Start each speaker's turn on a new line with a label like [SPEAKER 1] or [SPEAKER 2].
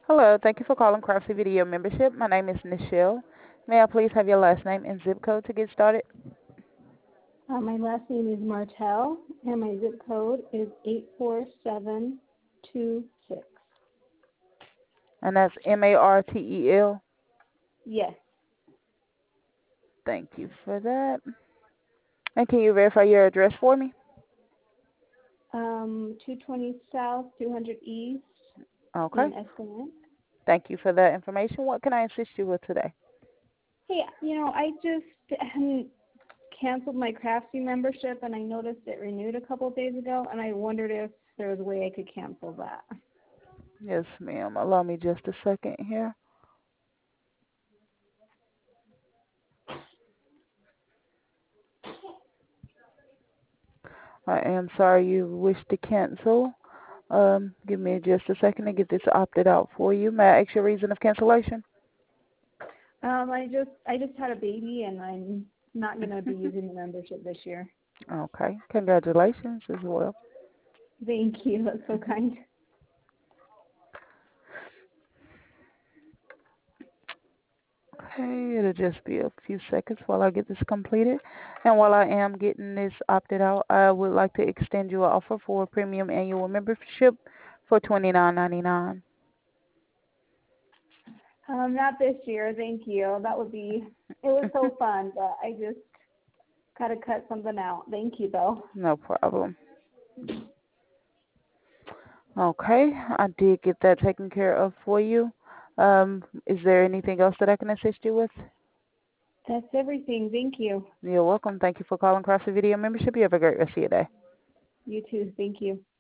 [SPEAKER 1] Hello, thank you for calling Craftsy Video Membership. My name is Nichelle. May I please have your last name and zip code to get started?
[SPEAKER 2] My last name is Martel, and my zip code is 84726.
[SPEAKER 1] And that's Martel.
[SPEAKER 2] Yes.
[SPEAKER 1] Thank you for that. And can you verify your address for me?
[SPEAKER 2] 220 South, 200 East
[SPEAKER 1] Okay.
[SPEAKER 2] in Escalante.
[SPEAKER 1] Thank you for that information. What can I assist you with today?
[SPEAKER 2] Hey, I just canceled my Craftsy membership, and I noticed it renewed a couple of days ago, and I wondered if there was a way I could cancel that.
[SPEAKER 1] Yes, ma'am. Allow me just a second here. I am sorry you wish to cancel. Give me just a second to get this opted out for you. May I ask your reason of cancellation?
[SPEAKER 2] I just had a baby, and I'm not going to be using the membership this year.
[SPEAKER 1] Okay. Congratulations as well.
[SPEAKER 2] Thank you. That's so kind.
[SPEAKER 1] Okay, it'll just be a few seconds while I get this completed. And while I am getting this opted out, I would like to extend you an offer for a premium annual membership for $29.99.
[SPEAKER 2] Not this year, thank you. It was so fun, but I just got to cut something out. Thank you, though.
[SPEAKER 1] No problem. Okay, I did get that taken care of for you. Is there anything else that I can assist you with?
[SPEAKER 2] That's everything. Thank you.
[SPEAKER 1] You're welcome. Thank you for calling Cross the Video Membership. You have a great rest of your day.
[SPEAKER 2] You too. Thank you.